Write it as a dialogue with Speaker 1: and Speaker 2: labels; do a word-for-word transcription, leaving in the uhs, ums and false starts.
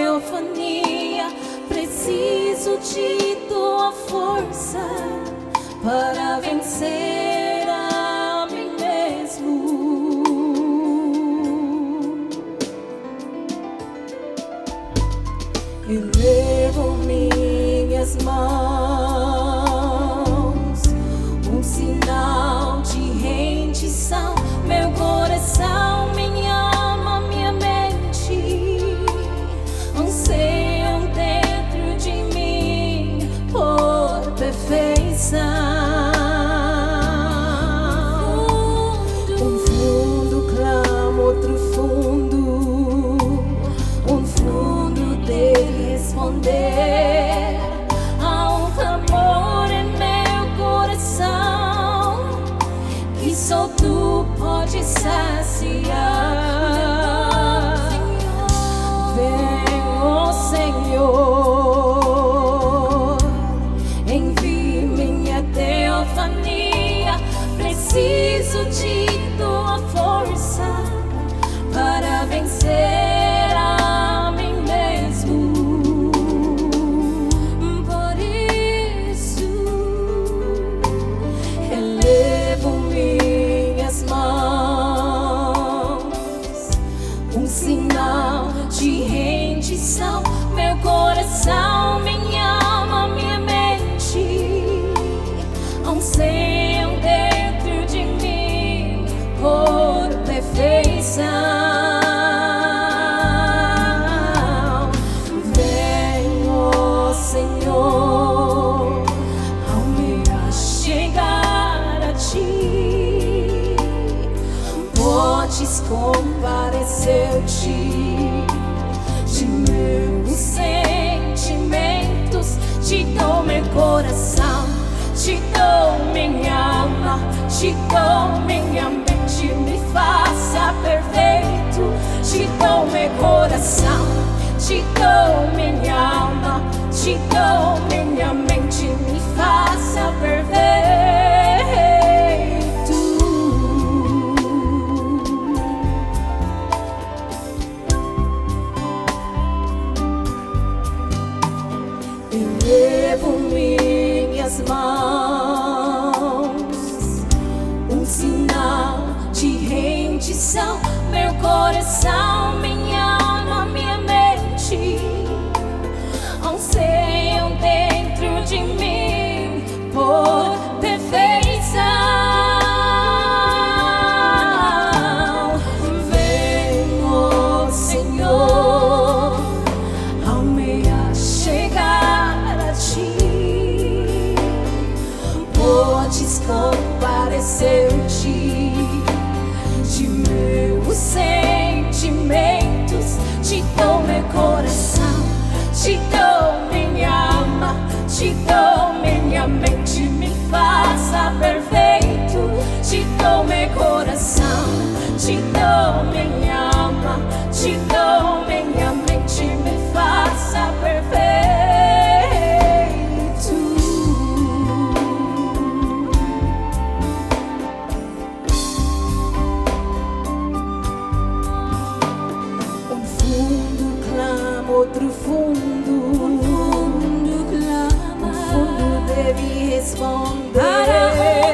Speaker 1: teofania. Preciso de tua força para vencer a mim mesmo. Elevo minhas mãos, um sinal de rendição. Meu coração, minha alma, minha mente anseiam dentro de mim por perfeição. Um fundo clama, outro fundo, um fundo de responder a um clamor em meu coração que só tu pode saciar. Vem, ó Senhor, envie minha teofania. Preciso de tua força para vencer a mim mesmo. Por isso elevo minhas mãos, um sinal de rendição. Meu coração, minha alma, minha mente anseiam dentro de mim por perfeição. Vem, ó Senhor, ao me achegar a ti, podes compadecer-te de meus sentimentos. Te dou meu coração, te dou minha alma, te dou minha mente, me faça perfeito. Te dou meu coração, te dou minha alma, te dou minha mente, me faça perfeito. Elevo minhas mãos, um sinal de rendição. Meu coração, minha alma, minha mente anseiam dentro de mim por perfeição. Vem, ó Senhor, ao me achegar a ti, podes compadecer-te de meus sentimentos. Te dou meu coração, te dou minha alma, te dou minha mente, me faça perfeito. Te dou meu coração, te dou minha alma, te dou minha mente, me faça perfeito. Um fundo clama, outro fundo, um fundo clama, um fundo deve responder.